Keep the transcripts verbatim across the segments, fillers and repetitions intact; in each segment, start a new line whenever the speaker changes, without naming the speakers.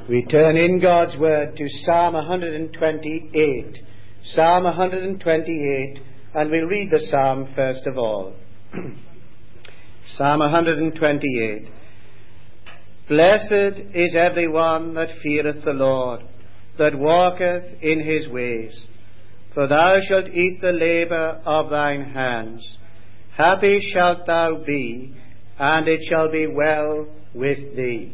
We turn in God's Word to Psalm one twenty-eight. Psalm one twenty-eight, and we'll read the Psalm first of all. Psalm one twenty-eight. Blessed is every one that feareth the Lord, that walketh in his ways. For thou shalt eat the labour of thine hands. Happy shalt thou be, and it shall be well with thee.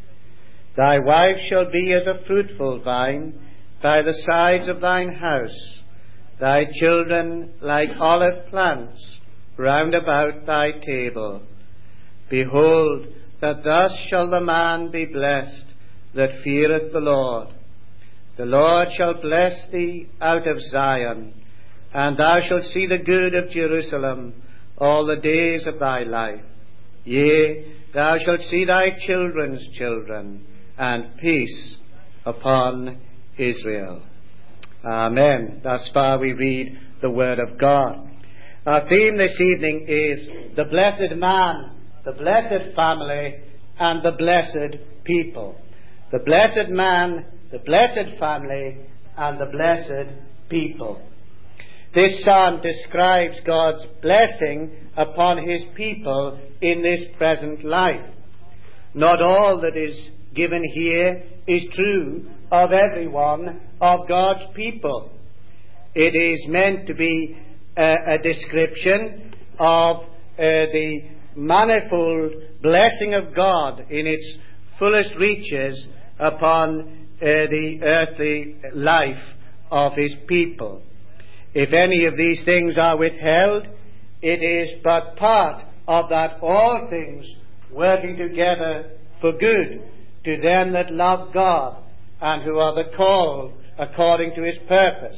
Thy wife shall be as a fruitful vine by the sides of thine house, thy children like olive plants round about thy table. Behold, that thus shall the man be blessed that feareth the Lord. The Lord shall bless thee out of Zion, and thou shalt see the good of Jerusalem all the days of thy life. Yea, thou shalt see thy children's children, and peace upon Israel. Amen. Thus far we read the Word of God. Our theme this evening is the blessed man, the blessed family, and the blessed people. The blessed man, the blessed family, and the blessed people. This psalm describes God's blessing upon his people in this present life. Not all that is given here is true of every one of God's people. It is meant to be a, a description of uh, the manifold blessing of God in its fullest reaches upon uh, the earthly life of his people. If any of these things are withheld, it is but part of that all things working together for good to them that love God and who are the called according to his purpose.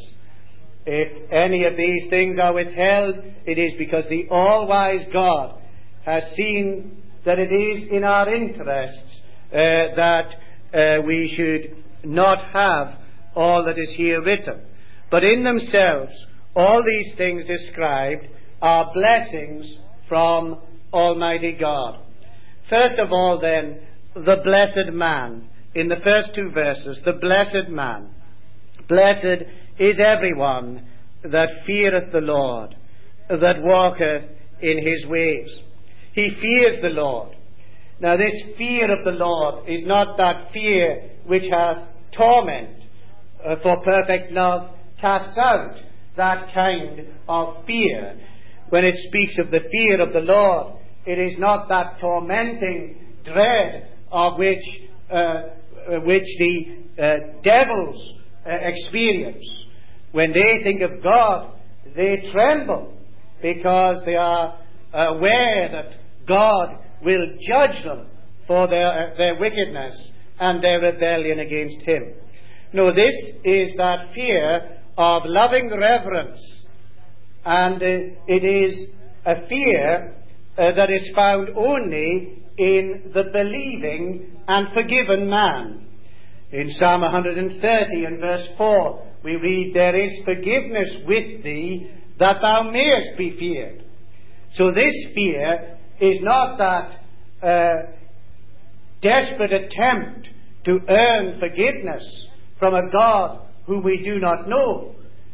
If any of these things are withheld, it is because the all-wise God has seen that it is in our interests uh, that uh, we should not have all that is here written. But in themselves, all these things described are blessings from Almighty God. First of all, then, the blessed man. In the first two verses, the blessed man. Blessed is everyone that feareth the Lord, that walketh in his ways. He fears the Lord. Now this fear of the Lord is not that fear which hath torment, uh, for perfect love casts out that kind of fear. When it speaks of the fear of the Lord, it is not that tormenting dread of which uh, which the uh, devils uh, experience. When they think of God, they tremble because they are aware that God will judge them for their, uh, their wickedness and their rebellion against him. No, this is that fear of loving reverence, and uh, it is a fear uh, that is found only in the believing and forgiven man. In Psalm one thirty and verse four, we read, there is forgiveness with thee, that thou mayest be feared. So this fear is not that uh, desperate attempt to earn forgiveness from a God whom we do not know.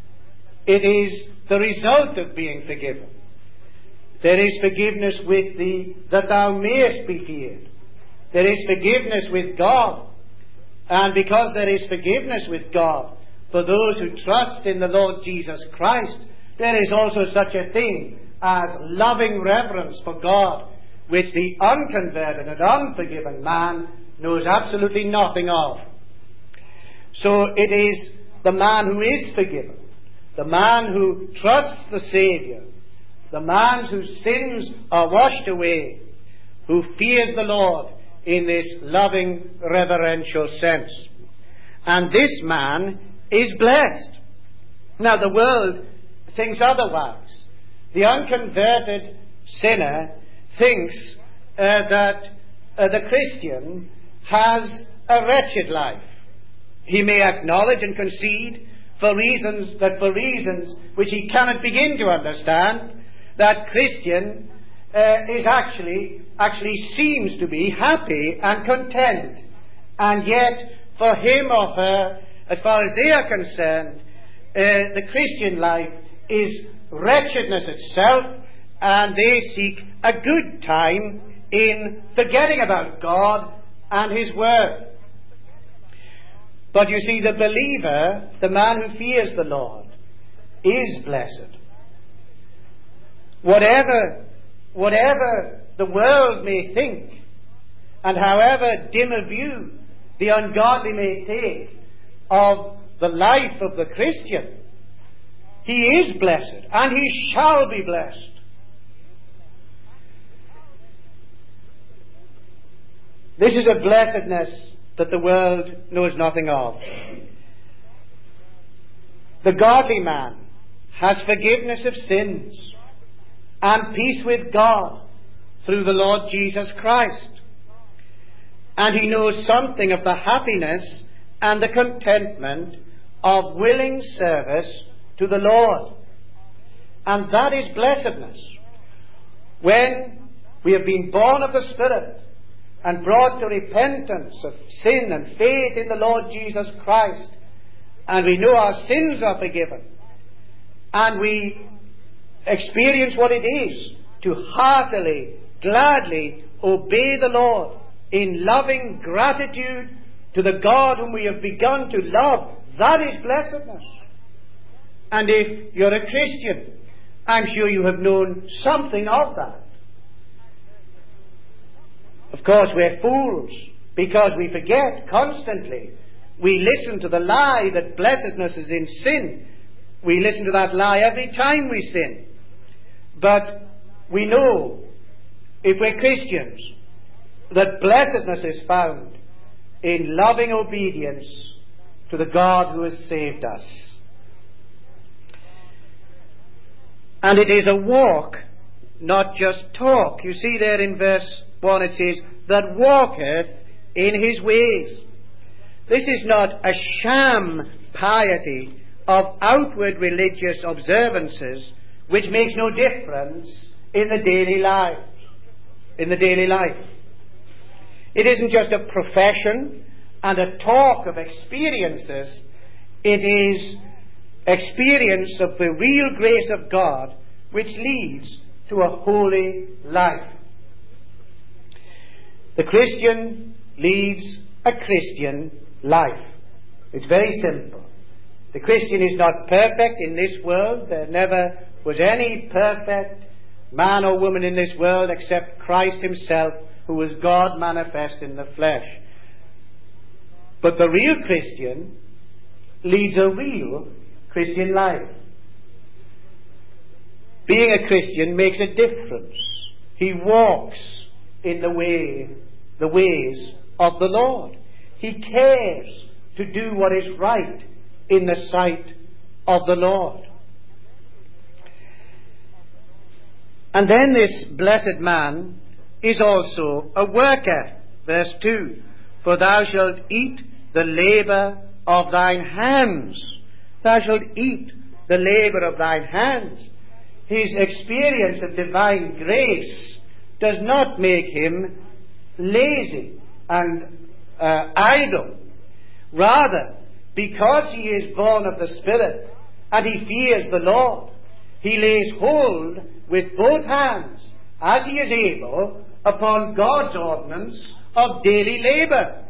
It is the result of being forgiven. There is forgiveness with thee, that thou mayest be feared. There is forgiveness with God. And because there is forgiveness with God for those who trust in the Lord Jesus Christ, there is also such a thing as loving reverence for God, which the unconverted and unforgiven man knows absolutely nothing of. So it is the man who is forgiven, the man who trusts the Saviour, the man whose sins are washed away, who fears the Lord in this loving, reverential sense. And this man is blessed. Now the world thinks otherwise. The unconverted sinner thinks uh, that uh, the Christian has a wretched life. He may acknowledge and concede for reasons that for reasons which he cannot begin to understand, that Christian uh, is actually actually seems to be happy and content, and yet for him or her, as far as they are concerned, uh, the Christian life is wretchedness itself, and they seek a good time in forgetting about God and His Word. But you see, the believer, the man who fears the Lord, is blessed. Whatever, whatever the world may think, and however dim a view the ungodly may take of the life of the Christian, he is blessed, and he shall be blessed. This is a blessedness that the world knows nothing of. The godly man has forgiveness of sins and peace with God through the Lord Jesus Christ. And he knows something of the happiness and the contentment of willing service to the Lord. And that is blessedness. When we have been born of the Spirit and brought to repentance of sin and faith in the Lord Jesus Christ, and we know our sins are forgiven, and we experience what it is to heartily, gladly obey the Lord in loving gratitude to the God whom we have begun to love, that is blessedness. And if you're a Christian, I'm sure you have known something of that. Of course, we're fools because we forget constantly. We listen to the lie that blessedness is in sin. We listen to that lie every time we sin. But we know, if we're Christians, that blessedness is found in loving obedience to the God who has saved us. And it is a walk, not just talk. You see there in verse one it says, that walketh in his ways. This is not a sham piety of outward religious observances which makes no difference in the daily life. In the daily life. It isn't just a profession and a talk of experiences. It is experience of the real grace of God which leads to a holy life. The Christian leads a Christian life. It's very simple. The Christian is not perfect in this world. There never was any perfect man or woman in this world except Christ himself, who was God manifest in the flesh. But the real Christian leads a real Christian life. Being a Christian makes a difference. He walks in the way, the ways of the Lord. He cares to do what is right in the sight of the Lord. And then this blessed man is also a worker. Verse two, for thou shalt eat the labour of thine hands. Thou shalt eat the labour of thine hands. His experience of divine grace does not make him lazy and uh, idle. Rather, because he is born of the Spirit and he fears the Lord, he lays hold with both hands, as he is able, upon God's ordinance of daily labour.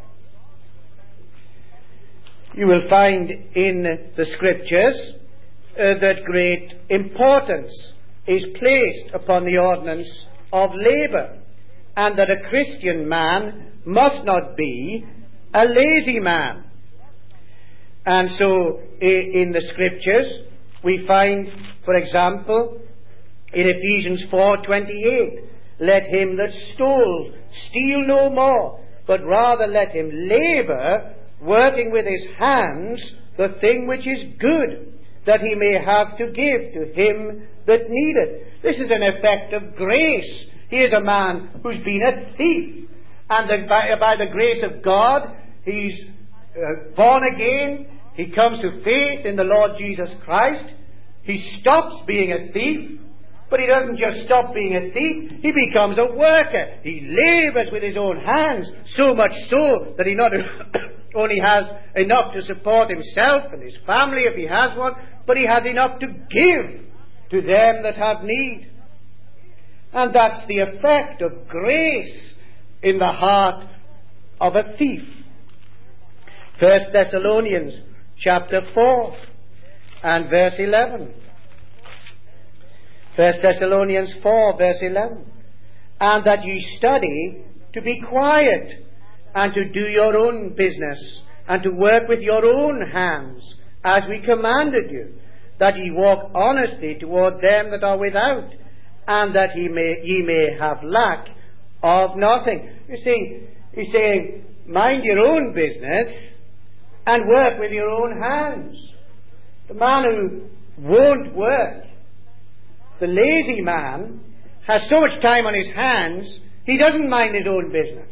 You will find in the Scriptures uh, that great importance is placed upon the ordinance of labour, and that a Christian man must not be a lazy man. And so in the Scriptures we find, for example, in Ephesians four twenty-eight, let him that stole steal no more, but rather let him labour, working with his hands the thing which is good, that he may have to give to him that needeth. This is an effect of grace. He is a man who's been a thief, and that by, by the grace of God he's uh, born again. He comes to faith in the Lord Jesus Christ. He stops being a thief, but he doesn't just stop being a thief. He becomes a worker. He labours with his own hands, so much so that he not only has enough to support himself and his family if he has one, but he has enough to give to them that have need. And that's the effect of grace in the heart of a thief. First Thessalonians chapter four and verse eleven. First Thessalonians four verse eleven. And that ye study to be quiet, and to do your own business, and to work with your own hands, as we commanded you, that ye walk honestly toward them that are without, and that ye may, ye may have lack of nothing. You see, he's saying, mind your own business, and work with your own hands. The man who won't work, the lazy man, has so much time on his hands, he doesn't mind his own business.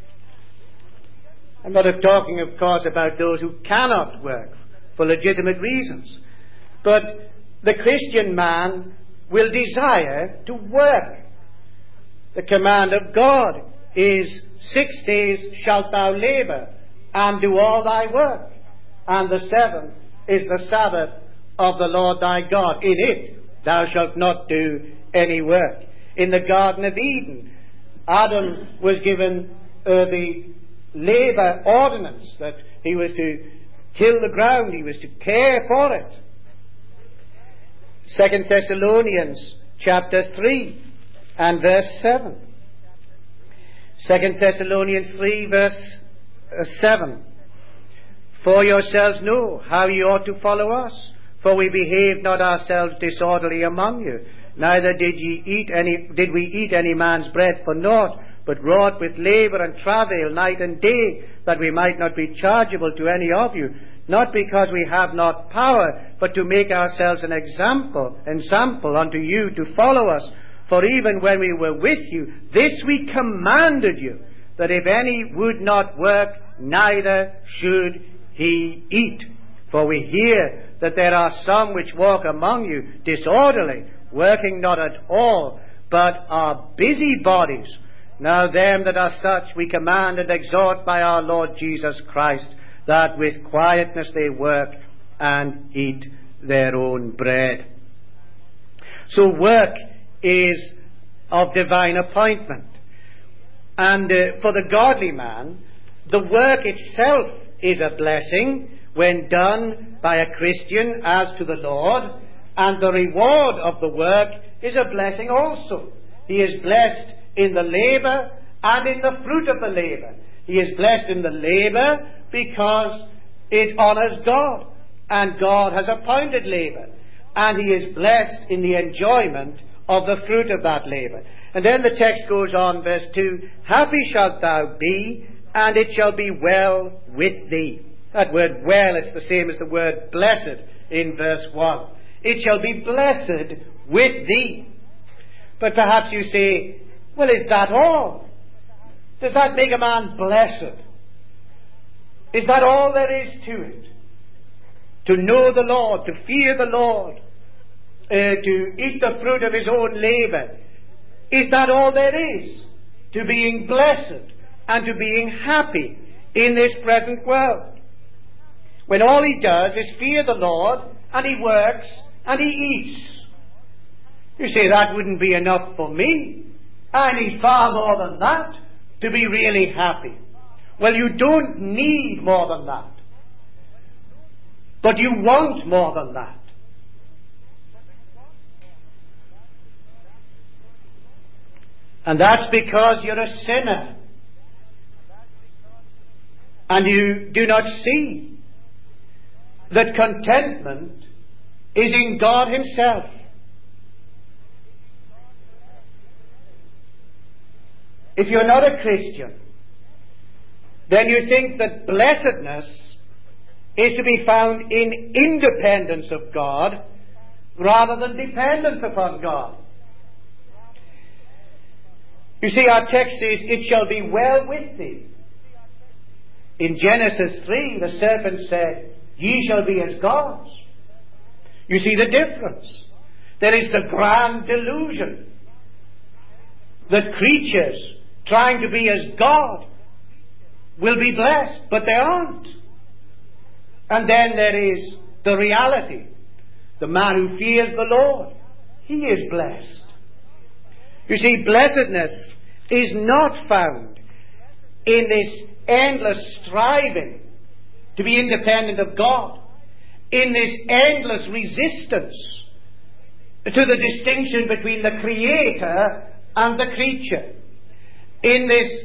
I'm not talking, of course, about those who cannot work for legitimate reasons. But the Christian man will desire to work. The command of God is, six days shalt thou labour, and do all thy work. And the seventh is the Sabbath of the Lord thy God. In it thou shalt not do any work. In the Garden of Eden, Adam was given uh, the labour ordinance, that he was to till the ground, he was to care for it. Second Thessalonians chapter three and verse seven. Second Thessalonians three verse uh, seven. For yourselves know how ye ought to follow us, for we behaved not ourselves disorderly among you, neither did ye eat any did we eat any man's bread for naught, but wrought with labour and travail night and day, that we might not be chargeable to any of you, not because we have not power, but to make ourselves an example, ensample unto you to follow us. For even when we were with you, this we commanded you, that if any would not work, neither should he eat. For we hear that there are some which walk among you disorderly, working not at all, but are busybodies. Now them that are such we command and exhort by our Lord Jesus Christ, that with quietness they work and eat their own bread. So work is of divine appointment. And uh, for the godly man, the work itself is a blessing when done by a Christian as to the Lord, and the reward of the work is a blessing also. He is blessed in the labour and in the fruit of the labour. He is blessed in the labour because it honours God, and God has appointed labour. And he is blessed in the enjoyment of the fruit of that labour. And then the text goes on, verse two, happy shalt thou be, and it shall be well with thee. That word well, it's the same as the word blessed in verse one. It shall be blessed with thee. But perhaps you say, well, is that all? Does that make a man blessed? Is that all there is to it? To know the Lord, to fear the Lord, uh, to eat the fruit of his own labour. Is that all there is to being blessed and to being happy in this present world? When all he does is fear the Lord, and he works, and he eats. You say, that wouldn't be enough for me. I need far more than that to be really happy. Well, you don't need more than that. But you want more than that. And that's because you're a sinner. And you do not see that contentment is in God himself. If you're not a Christian, then you think that blessedness is to be found in independence of God rather than dependence upon God. You see, our text says, it shall be well with thee. In Genesis three, the serpent said, ye shall be as gods. You see the difference. There is the grand delusion that creatures trying to be as God will be blessed, but they aren't. And then there is the reality. The man who fears the Lord, he is blessed. You see, blessedness is not found in this endless striving to be independent of God, in this endless resistance to the distinction between the Creator and the creature, in this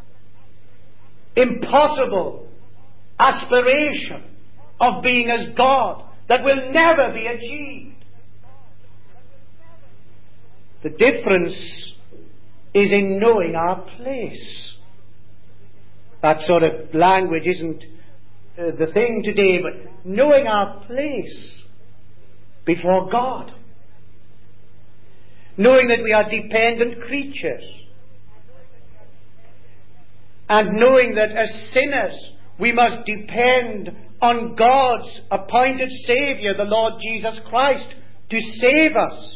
impossible aspiration of being as God that will never be achieved. The difference is in knowing our place. That sort of language isn't uh, the thing today, but knowing our place before God. Knowing that we are dependent creatures. And knowing that as sinners we must depend on God's appointed Saviour, the Lord Jesus Christ, to save us.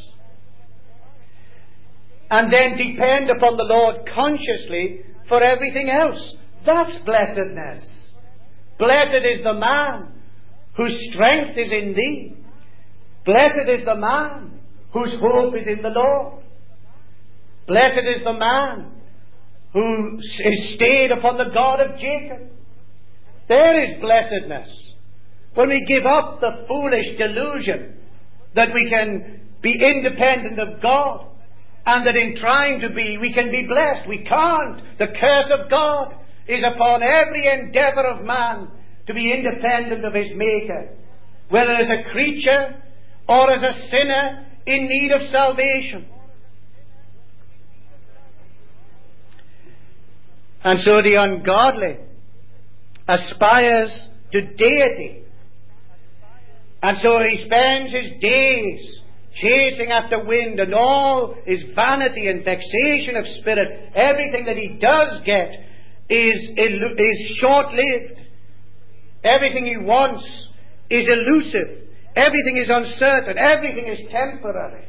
And then depend upon the Lord consciously for everything else. That's blessedness. Blessed is the man whose strength is in thee. Blessed is the man whose hope is in the Lord. Blessed is the man who is stayed upon the God of Jacob. There is blessedness. When we give up the foolish delusion that we can be independent of God, and that in trying to be, we can be blessed. We can't. The curse of God is upon every endeavour of man to be independent of his Maker, whether as a creature or as a sinner in need of salvation. And so the ungodly aspires to deity. And so he spends his days chasing after wind, and all is vanity and vexation of spirit. Everything that he does get is, is short-lived. Everything he wants is elusive. Everything is uncertain. Everything is temporary.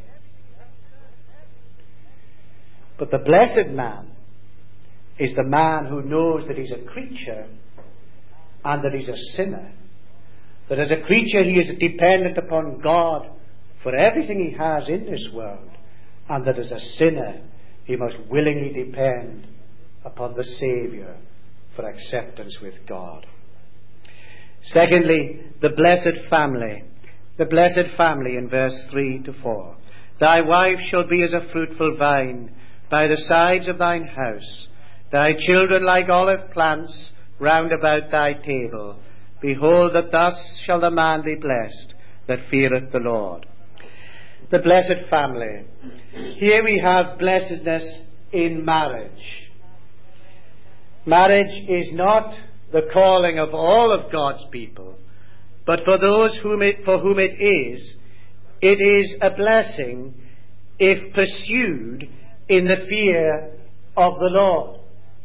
But the blessed man is the man who knows that he's a creature and that he's a sinner. That as a creature he is dependent upon God for everything he has in this world, and that as a sinner he must willingly depend upon the Saviour for acceptance with God. Secondly, the blessed family. The blessed family in verse three to four. Thy wife shall be as a fruitful vine by the sides of thine house, thy children like olive plants round about thy table. Behold, that thus shall the man be blessed that feareth the Lord. The blessed family. Here we have blessedness in marriage. Marriage is not the calling of all of God's people, but for those whom it, for whom it is, it is a blessing if pursued in the fear of the Lord.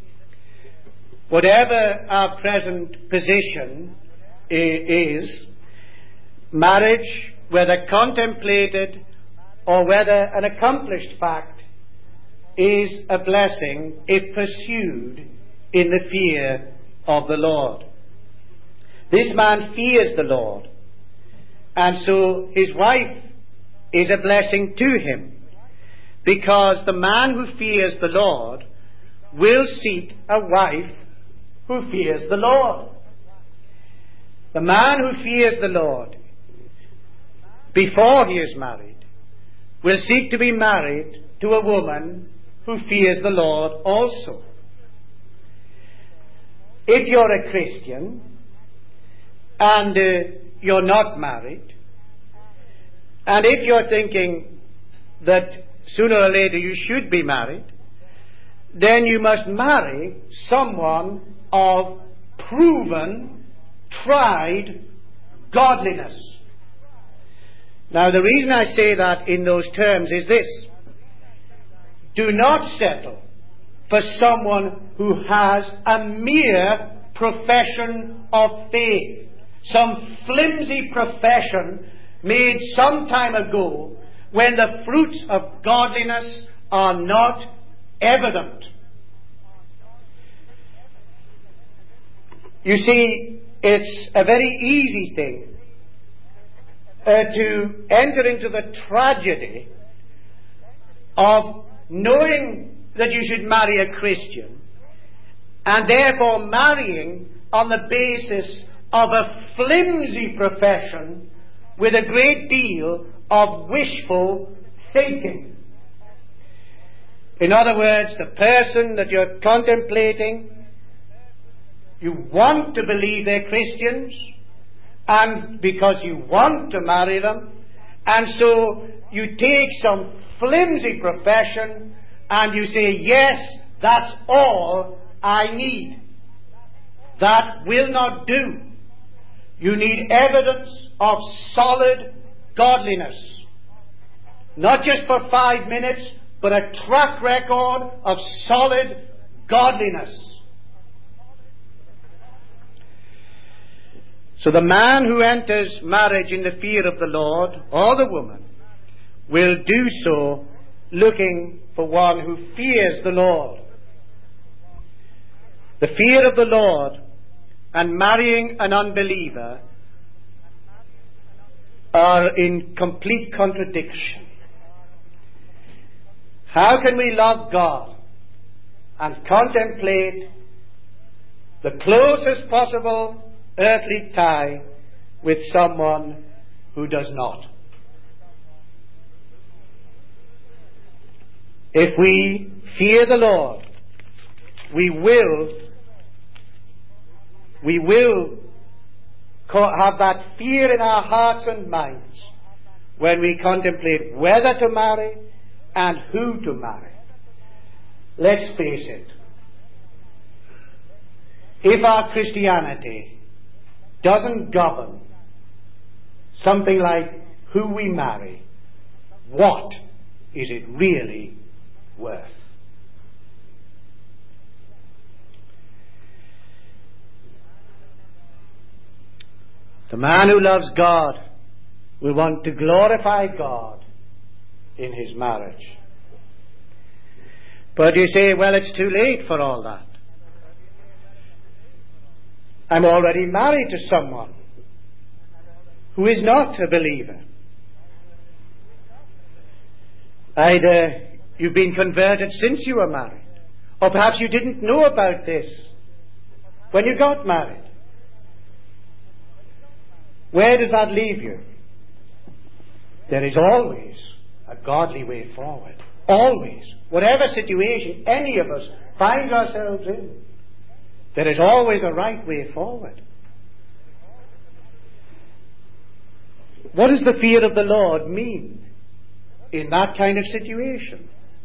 Whatever our present position is, marriage, whether contemplated or whether an accomplished fact, is a blessing if pursued in the fear of the Lord. This man fears the Lord, and so his wife is a blessing to him, because the man who fears the Lord will seek a wife who fears the Lord. The man who fears the Lord before he is married will seek to be married to a woman who fears the Lord also. If you're a Christian and uh, you're not married, and if you're thinking that sooner or later you should be married, then you must marry someone of proven, tried godliness. Now, the reason I say that in those terms is this: do not settle for someone who has a mere profession of faith, some flimsy profession made some time ago when the fruits of godliness are not evident. You see, it's a very easy thing uh, to enter into the tragedy of knowing that you should marry a Christian and therefore marrying on the basis of a flimsy profession with a great deal of wishful thinking. In other words, the person that you're contemplating, you want to believe they're Christians, and because you want to marry them, and so you take some flimsy profession and you say, yes, that's all I need. That will not do. You need evidence of solid godliness. Not just for five minutes, but a track record of solid godliness. So the man who enters marriage in the fear of the Lord, or the woman, will do so looking for one who fears the Lord. The fear of the Lord and marrying an unbeliever are in complete contradiction. How can we love God and contemplate the closest possible earthly tie with someone who does not? If we fear the Lord, we will we will have that fear in our hearts and minds when we contemplate whether to marry and who to marry. Let's face it. If our Christianity doesn't govern something like who we marry, what is it really worth? The man who loves God will want to glorify God in his marriage. But you say, well, it's too late for all that. I'm already married to someone who is not a believer. Either you've been converted since you were married, or perhaps you didn't know about this when you got married. Where does that leave you? There is always a godly way forward. Always. Whatever situation any of us find ourselves in, there is always a right way forward. What does the fear of the Lord mean in that kind of situation?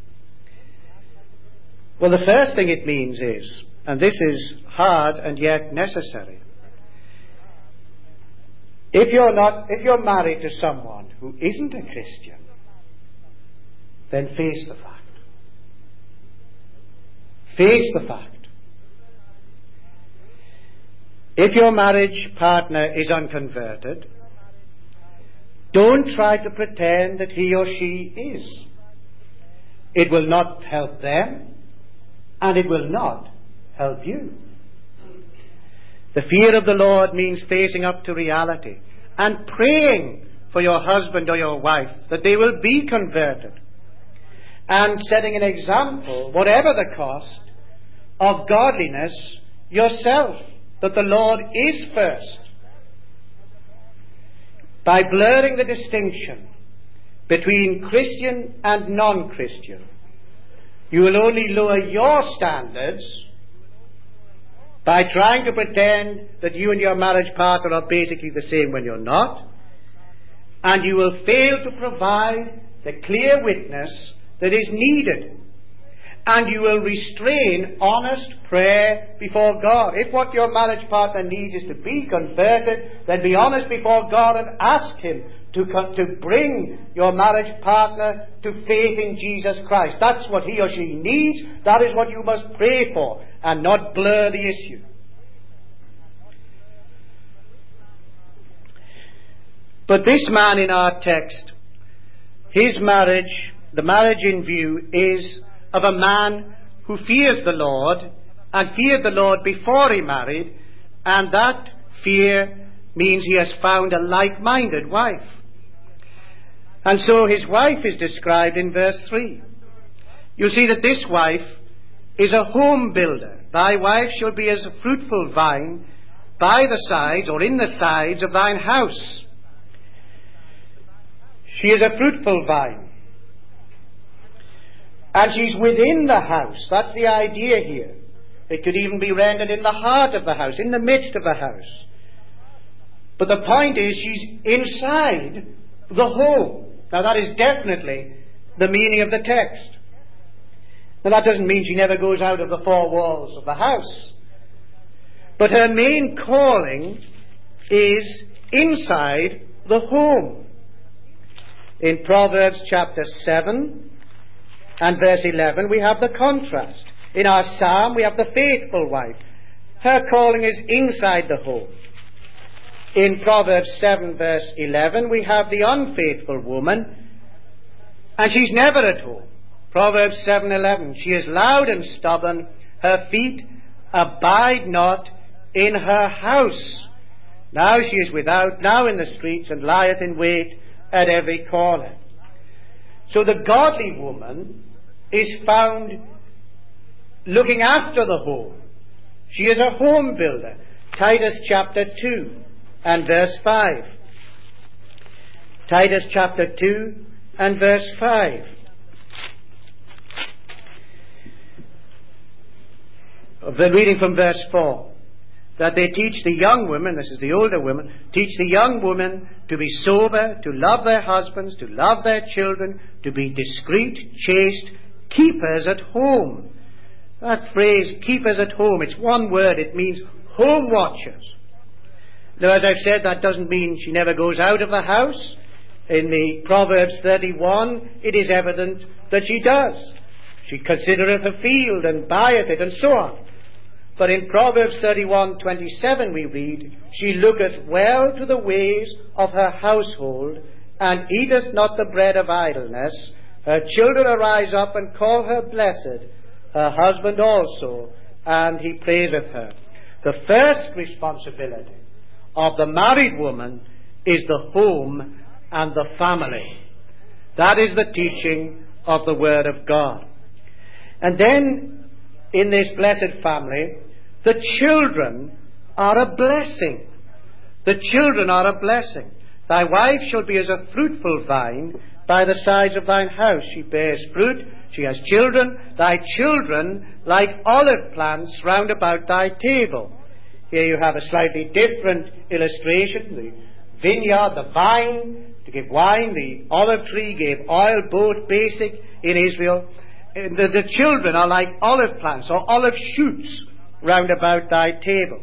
Well, the first thing it means is, and this is hard and yet necessary, if you're not, if you're married to someone who isn't a Christian, then face the fact. Face the fact. If your marriage partner is unconverted, don't try to pretend that he or she is. It will not help them, and it will not help you. The fear of the Lord means facing up to reality and praying for your husband or your wife that they will be converted, and setting an example, whatever the cost, of godliness yourself, that the Lord is first. By blurring the distinction between Christian and non-Christian, you will only lower your standards by trying to pretend that you and your marriage partner are basically the same when you're not, and you will fail to provide the clear witness that is needed, and you will restrain honest prayer before God. If what your marriage partner needs is to be converted, then be honest before God and ask Him to, to bring your marriage partner to faith in Jesus Christ. That's what he or she needs. That is what you must pray for, and not blur the issue. But this man in our text, his marriage, the marriage in view, is of a man who fears the Lord, and feared the Lord before he married, And that fear means he has found a like-minded wife. And so his wife is described in verse three. You see that this wife is a home builder. Thy wife shall be as a fruitful vine by the sides, or in the sides of thine house. She is a fruitful vine. And she's within the house. That's the idea here. It could even be rendered in the heart of the house, in the midst of the house. But the point is, she's inside the home. Now that is definitely the meaning of the text. Now that doesn't mean she never goes out of the four walls of the house. But her main calling is inside the home. In Proverbs chapter seven and verse eleven, we have the contrast. In our psalm, we have the faithful wife. Her calling is inside the home. In Proverbs seven verse eleven, we have the unfaithful woman, and she's never at home. Proverbs seven eleven, she is loud and stubborn, her feet abide not in her house. Now she is without, now in the streets, and lieth in wait at every corner. So the godly woman is found looking after the home. She is a home builder. Titus chapter two and verse five. Titus chapter two and verse five. The reading from verse four. That they teach the young women, this is the older women, teach the young women to be sober, to love their husbands, to love their children, to be discreet, chaste, keepers at home. That phrase, keepers at home, it's one word, it means home watchers. Now, as I've said, that doesn't mean she never goes out of the house. In the Proverbs thirty-one, it is evident that she does. She considereth a field and buyeth it, and so on. But in Proverbs thirty-one twenty-seven we read, she looketh well to the ways of her household, and eateth not the bread of idleness. Her children arise up and call her blessed, her husband also, and he praiseth her. The first responsibility of the married woman is the home and the family. That is the teaching of the Word of God. And then, in this blessed family, the children are a blessing. The children are a blessing. Thy wife shall be as a fruitful vine by the sides of thine house. She bears fruit, she has children. Thy children like olive plants round about thy table. Here you have a slightly different illustration. The vineyard, the vine, to give wine, the olive tree gave oil, both basic in Israel. And the, the children are like olive plants or olive shoots round about thy table.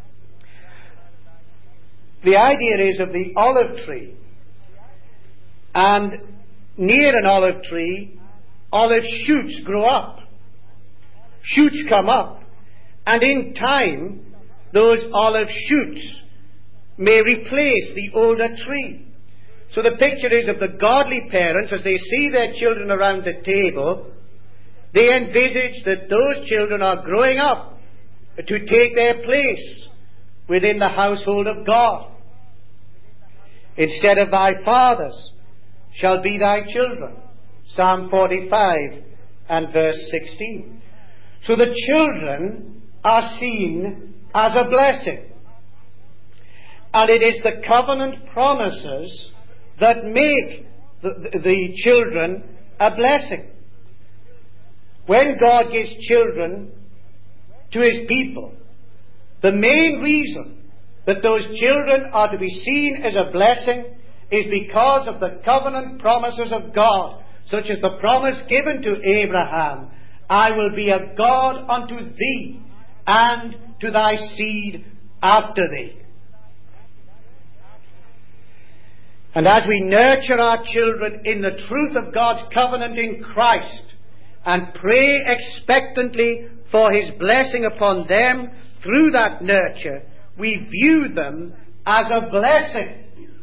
The idea is of the olive tree. And near an olive tree, olive shoots grow up. Shoots come up. And in time, those olive shoots may replace the older tree. So the picture is of the godly parents, as they see their children around the table, they envisage that those children are growing up to take their place within the household of God. Instead of thy fathers shall be thy children. Psalm forty-five and verse sixteen. So the children are seen as a blessing. And it is the covenant promises that make the, the children a blessing. When God gives children to His people, the main reason that those children are to be seen as a blessing is because of the covenant promises of God, such as the promise given to Abraham, I will be a God unto thee, and to thy seed after thee. And as we nurture our children in the truth of God's covenant in Christ, and pray expectantly for His blessing upon them through that nurture, we view them as a blessing.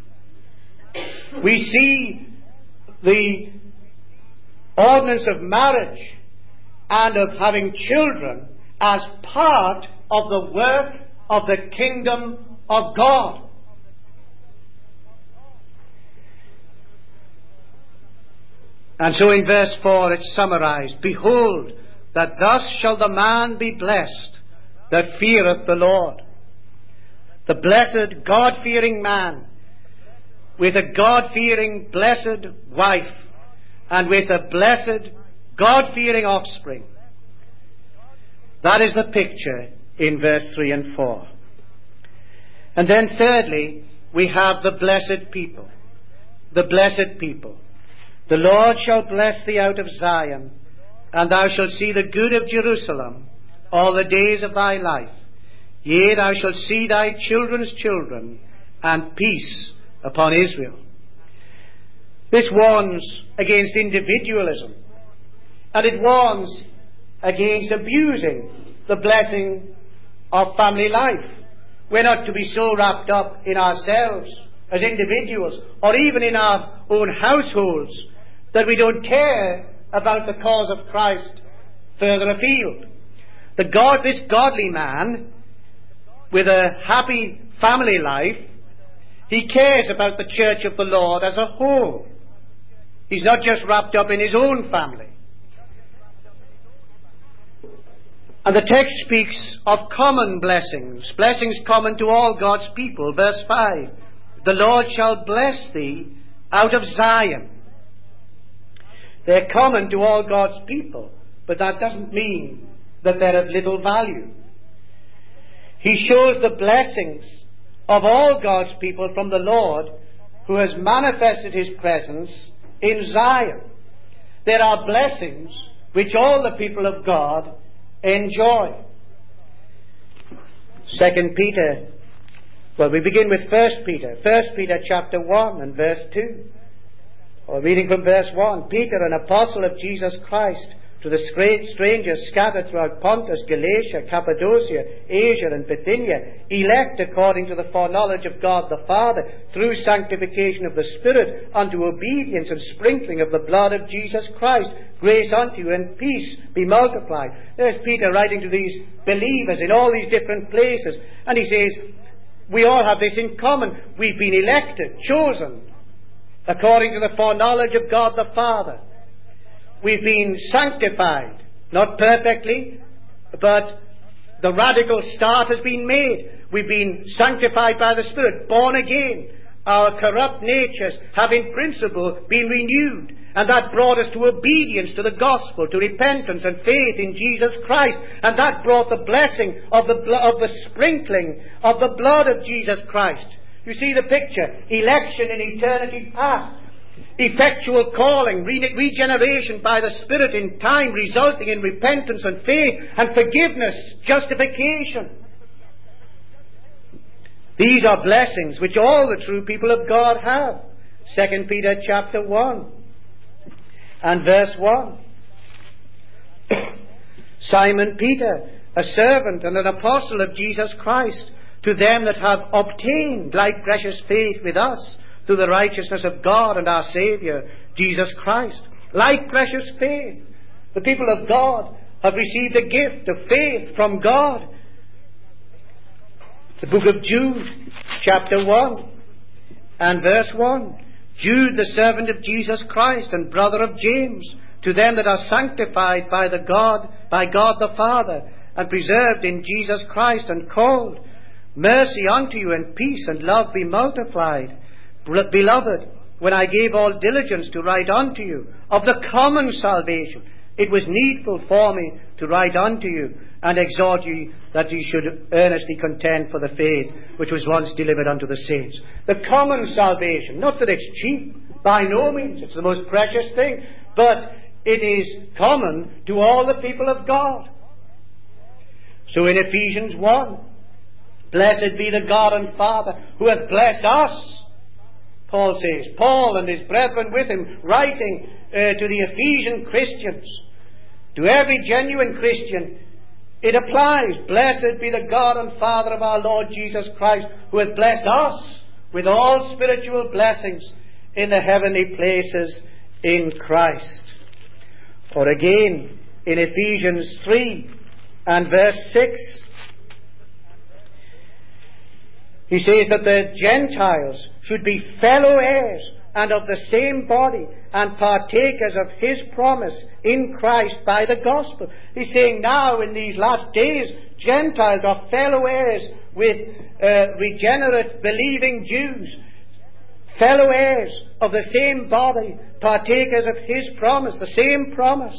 We see the ordinance of marriage and of having children as part of the work of the kingdom of God. And so in verse four it's summarized, behold, that thus shall the man be blessed that feareth the Lord. The blessed, God-fearing man, with a God-fearing, blessed wife, and with a blessed, God-fearing offspring. That is the picture in verse three and four. And then thirdly, we have the blessed people. The blessed people. The Lord shall bless thee out of Zion, and thou shalt see the good of Jerusalem all the days of thy life. Yea, thou shalt see thy children's children, and peace upon Israel. This warns against individualism, and it warns against abusing the blessing of family life. We're not to be so wrapped up in ourselves as individuals, or even in our own households, that we don't care about the cause of Christ further afield. The God, this godly man, with a happy family life, he cares about the church of the Lord as a whole. He's not just wrapped up in his own family. And the text speaks of common blessings, blessings common to all God's people. Verse five, the Lord shall bless thee out of Zion. They're common to all God's people, but that doesn't mean that they're of little value. He shows the blessings of all God's people from the Lord, who has manifested his presence in Zion. There are blessings which all the people of God enjoy. Second Peter, well, we begin with First Peter. First Peter chapter one and verse two. Or reading from verse one, Peter, an apostle of Jesus Christ, to the strangers scattered throughout Pontus, Galatia, Cappadocia, Asia, and Bithynia, elect according to the foreknowledge of God the Father, through sanctification of the Spirit, unto obedience and sprinkling of the blood of Jesus Christ, grace unto you and peace be multiplied. There's Peter writing to these believers in all these different places, and he says, we all have this in common. We've been elected, chosen, according to the foreknowledge of God the Father. We've been sanctified, not perfectly, but the radical start has been made. We've been sanctified by the Spirit, born again. Our corrupt natures have in principle been renewed, and that brought us to obedience to the gospel, to repentance and faith in Jesus Christ, and that brought the blessing of the, blo- of the sprinkling of the blood of Jesus Christ. You see the picture. Election in eternity past. Effectual calling, re- regeneration by the Spirit in time, resulting in repentance and faith and forgiveness, justification. These are blessings which all the true people of God have. Second Peter chapter one and verse one. Simon Peter, a servant and an apostle of Jesus Christ, to them that have obtained like precious faith with us, through the righteousness of God and our Saviour, Jesus Christ. Like precious faith. The people of God have received a gift of faith from God. The book of Jude, chapter one and verse one. Jude, the servant of Jesus Christ and brother of James, to them that are sanctified by the God, by God the Father, and preserved in Jesus Christ and called, mercy unto you and peace and love be multiplied. Beloved, when I gave all diligence to write unto you of the common salvation, it was needful for me to write unto you and exhort you that you should earnestly contend for the faith which was once delivered unto the saints. The common salvation, not that it's cheap, by no means, it's the most precious thing, but it is common to all the people of God. So in Ephesians one, blessed be the God and Father who hath blessed us, Paul says, Paul and his brethren with him, writing uh, to the Ephesian Christians, to every genuine Christian, it applies. Blessed be the God and Father of our Lord Jesus Christ, who hath blessed us with all spiritual blessings in the heavenly places in Christ. Or again, in Ephesians three and verse six, He says that the Gentiles should be fellow heirs and of the same body and partakers of his promise in Christ by the gospel. He's saying now in these last days, Gentiles are fellow heirs with uh, regenerate believing Jews, fellow heirs of the same body, partakers of his promise, the same promise.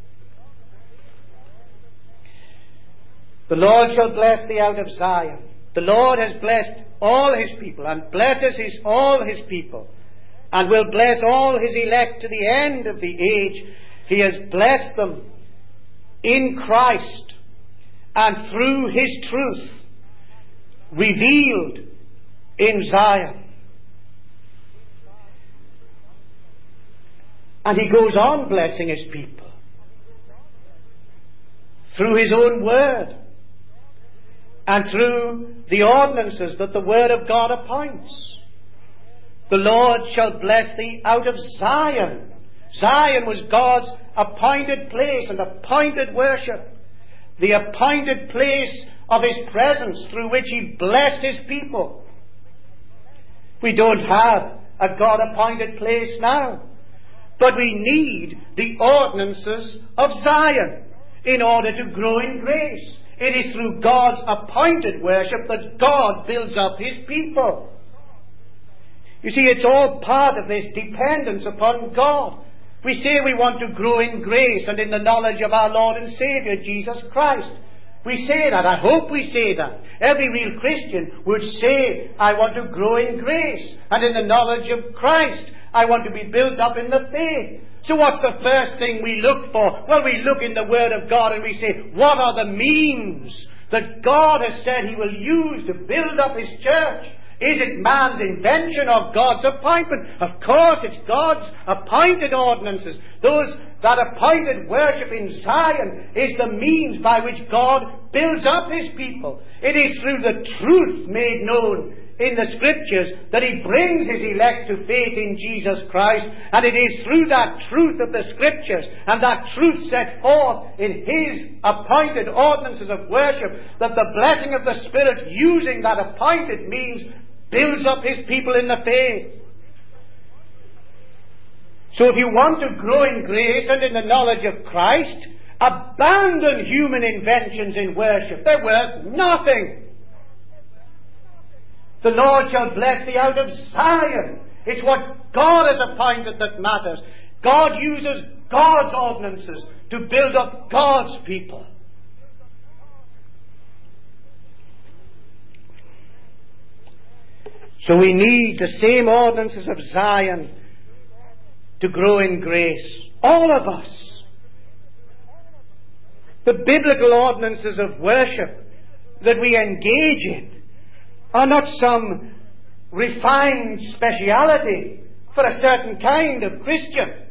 The Lord shall bless thee out of Zion. The Lord has blessed all his people and blesses his, all his people and will bless all his elect to the end of the age. He has blessed them in Christ and through his truth revealed in Zion. And he goes on blessing his people through his own word and through the ordinances that the word of God appoints. The Lord shall bless thee out of Zion. Zion was God's appointed place and appointed worship, the appointed place of his presence through which he blessed his people. We don't have a God-appointed place now, but we need the ordinances of Zion in order to grow in grace. It is through God's appointed worship that God builds up his people. You see, it's all part of this dependence upon God. We say we want to grow in grace and in the knowledge of our Lord and Saviour, Jesus Christ. We say that. I hope we say that. Every real Christian would say, I want to grow in grace and in the knowledge of Christ. I want to be built up in the faith. So what's the first thing we look for? Well, we look in the Word of God and we say, what are the means that God has said he will use to build up his church? Is it man's invention or God's appointment? Of course, it's God's appointed ordinances. Those that appointed worship in Zion is the means by which God builds up his people. It is through the truth made known in the Scriptures that he brings his elect to faith in Jesus Christ, and it is through that truth of the Scriptures and that truth set forth in his appointed ordinances of worship that the blessing of the Spirit using that appointed means builds up his people in the faith. So if you want to grow in grace and in the knowledge of Christ, abandon human inventions in worship. They're worth nothing. The Lord shall bless thee out of Zion. It's what God has appointed that matters. God uses God's ordinances to build up God's people. So we need the same ordinances of Zion to grow in grace. All of us. The biblical ordinances of worship that we engage in are not some refined speciality for a certain kind of Christian.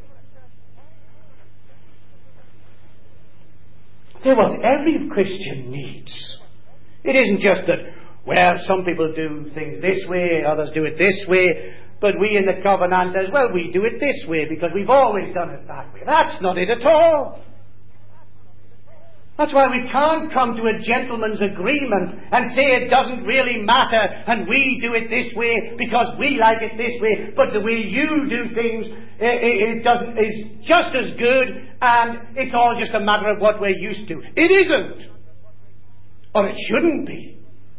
They're what every Christian needs. It isn't just that, well, some people do things this way, others do it this way, but we in the Covenanters, well, we do it this way because we've always done it that way. That's not it at all. That's why we can't come to a gentleman's agreement and say it doesn't really matter and we do it this way because we like it this way, but the way you do things it, it doesn't, is just as good and it's all just a matter of what we're used to. It isn't. Or it shouldn't be.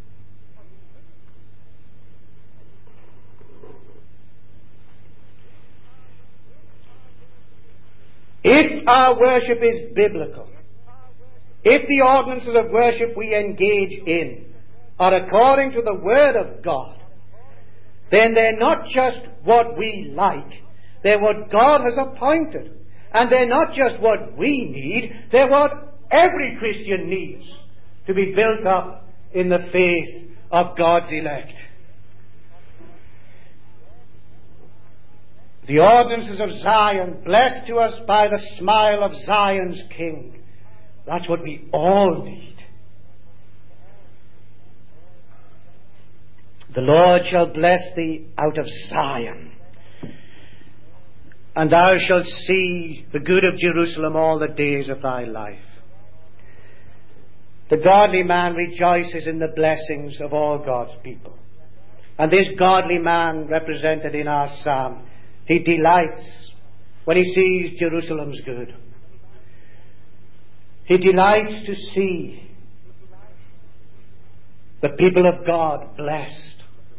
If our worship is biblical, if the ordinances of worship we engage in are according to the Word of God, then they're not just what we like, they're what God has appointed. And they're not just what we need, they're what every Christian needs to be built up in the faith of God's elect. The ordinances of Zion, blessed to us by the smile of Zion's King. That's what we all need. The Lord shall bless thee out of Zion, and thou shalt see the good of Jerusalem all the days of thy life. The godly man rejoices in the blessings of all God's people. And this godly man represented in our psalm, he delights when he sees Jerusalem's good. He delights to see the people of God blessed.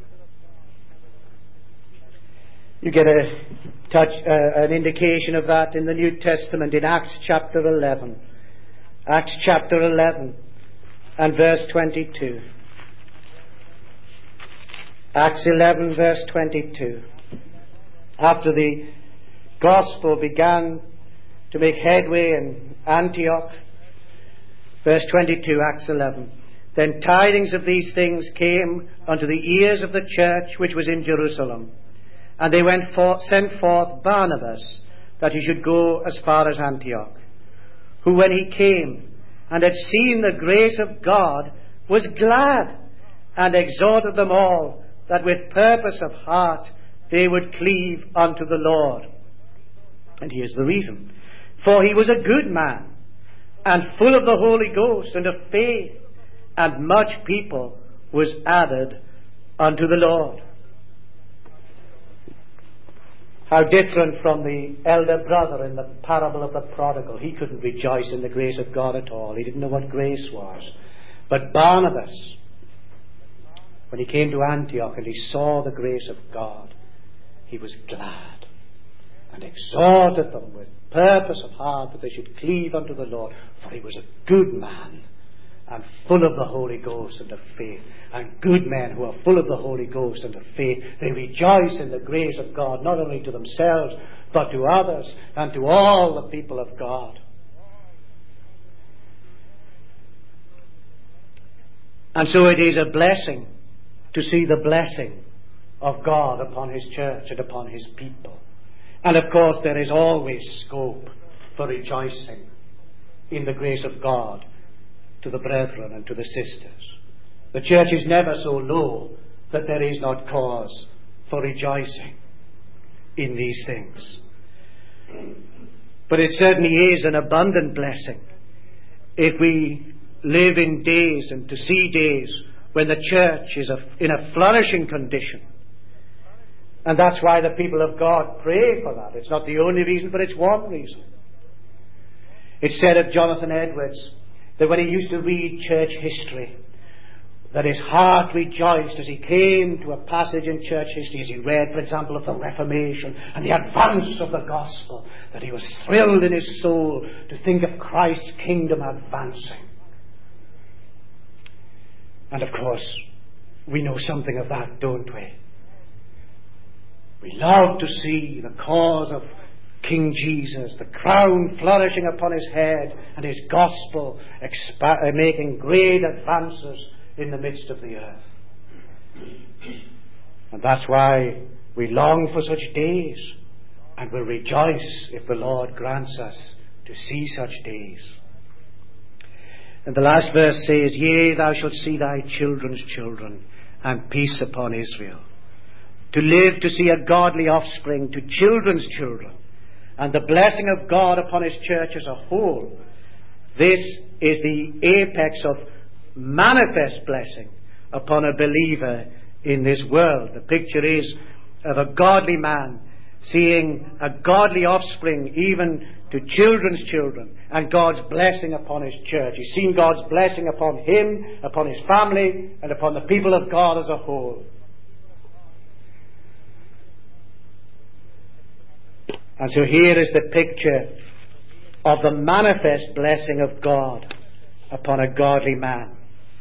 You get a touch, uh, an indication of that in the New Testament in Acts chapter eleven. Acts chapter eleven and verse twenty-two. Acts eleven verse twenty-two. After the gospel began to make headway in Antioch, verse twenty-two, Acts eleven. Then tidings of these things came unto the ears of the church which was in Jerusalem. And they went for, sent forth Barnabas, that he should go as far as Antioch, who when he came and had seen the grace of God was glad, and exhorted them all that with purpose of heart they would cleave unto the Lord. And here's the reason. For he was a good man, and full of the Holy Ghost and of faith, and much people was added unto the Lord. How different from the elder brother in the parable of the prodigal. He couldn't rejoice in the grace of God at all. He didn't know what grace was. But Barnabas, when he came to Antioch and he saw the grace of God, he was glad and exhorted them with purpose of heart that they should cleave unto the Lord. For he was a good man and full of the Holy Ghost and of faith. And good men who are full of the Holy Ghost and of faith, they rejoice in the grace of God, not only to themselves, but to others and to all the people of God. And so it is a blessing to see the blessing of God upon His church and upon His people. And of course there is always scope for rejoicing in the grace of God to the brethren and to the sisters. The church is never so low that there is not cause for rejoicing in these things. But it certainly is an abundant blessing if we live in days and to see days when the church is in a flourishing condition. And that's why the people of God pray for that. It's not the only reason, but it's one reason. It's said of Jonathan Edwards that when he used to read church history, that his heart rejoiced as he came to a passage in church history, as he read, for example, of the Reformation and the advance of the gospel, that he was thrilled in his soul to think of Christ's kingdom advancing. And of course, we know something of that, don't we? We love to see the cause of King Jesus, the crown flourishing upon his head, and his gospel expa- making great advances in the midst of the earth. And that's why we long for such days, and will rejoice if the Lord grants us to see such days. And the last verse says, Yea, thou shalt see thy children's children, and peace upon Israel. To live to see a godly offspring to children's children, and the blessing of God upon His church as a whole. This is the apex of manifest blessing upon a believer in this world. The picture is of a godly man seeing a godly offspring even to children's children, and God's blessing upon His church. He's seen God's blessing upon him, upon his family, and upon the people of God as a whole. And so here is the picture of the manifest blessing of God upon a godly man.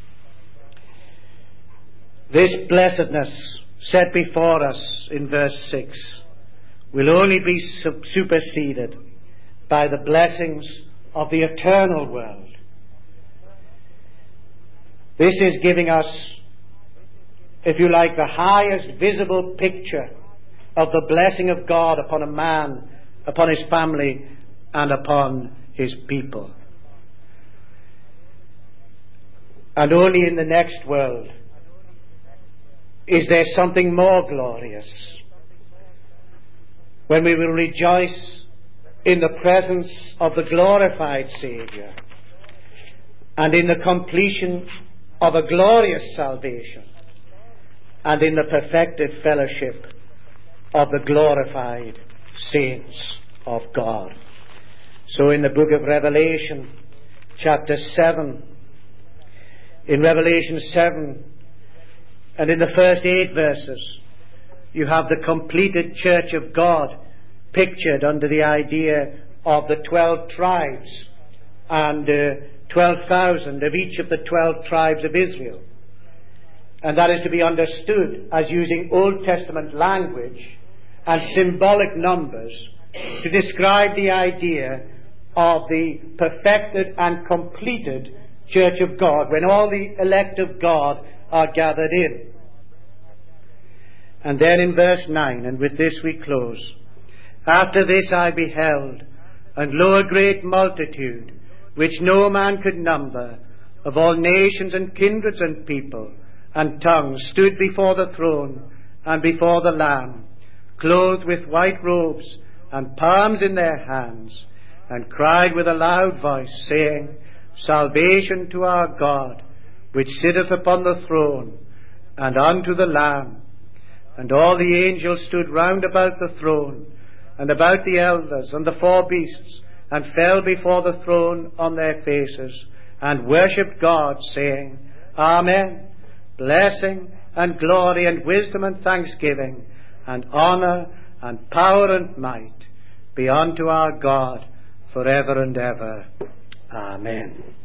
This blessedness set before us in verse six will only be superseded by the blessings of the eternal world. This is giving us, if you like, the highest visible picture of the blessing of God upon a man, upon his family, and upon his people. And only in the next world is there something more glorious, when we will rejoice in the presence of the glorified Saviour and in the completion of a glorious salvation. and in the perfected fellowship of the glorified saints of God. So in the book of Revelation, chapter seven, in Revelation seven, and in the first eight verses, you have the completed church of God pictured under the idea of the twelve tribes and uh, twelve thousand of each of the twelve tribes of Israel. And that is to be understood as using Old Testament language and symbolic numbers to describe the idea of the perfected and completed church of God, when all the elect of God are gathered in. And then in verse nine, and with this we close. After this I beheld, and lo, a great multitude, which no man could number, of all nations and kindreds and people and tongues, stood before the throne and before the Lamb, clothed with white robes and palms in their hands, and cried with a loud voice, saying, Salvation to our God, which sitteth upon the throne, and unto the Lamb. And all the angels stood round about the throne, and about the elders and the four beasts, and fell before the throne on their faces, and worshipped God, saying, Amen. Blessing and glory and wisdom and thanksgiving and honour and power and might be unto our God forever and ever. Amen.